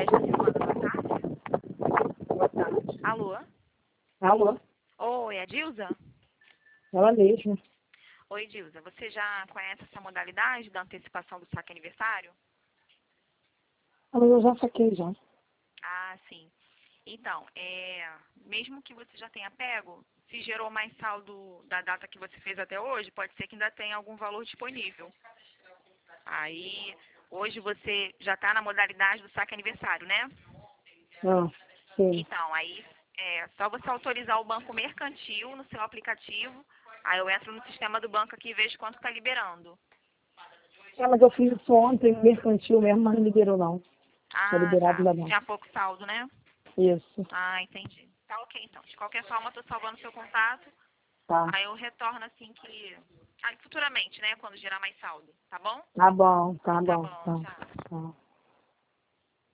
Silvana, boa tarde. Boa tarde. Alô? Alô? Oi, é Dilza? Ela mesma. Oi, Dilza. Você já conhece essa modalidade da antecipação do saque aniversário? Ah, mas eu já saquei já. Ah, sim. Então, mesmo que você já tenha pego, se gerou mais saldo da data que você fez até hoje, pode ser que ainda tenha algum valor disponível. Aí, hoje você já está na modalidade do saque aniversário, né? Ah, sim. Então, aí é só você autorizar o banco mercantil no seu aplicativo. Aí eu entro no sistema do banco aqui e vejo quanto está liberando. É, mas eu fiz isso ontem, mercantil mesmo, mas não liberou não. Tá Ah, liberado tá. ainda não. Tinha pouco saldo, né? Isso. Ah, entendi. Tá ok, então. De qualquer forma, eu tô salvando seu contato. Tá. Aí eu retorno assim que... Aí, futuramente, né? Quando gerar mais saldo. Tá bom? Tá bom, tá Tá bom. bom, Tá. tchau. Tá.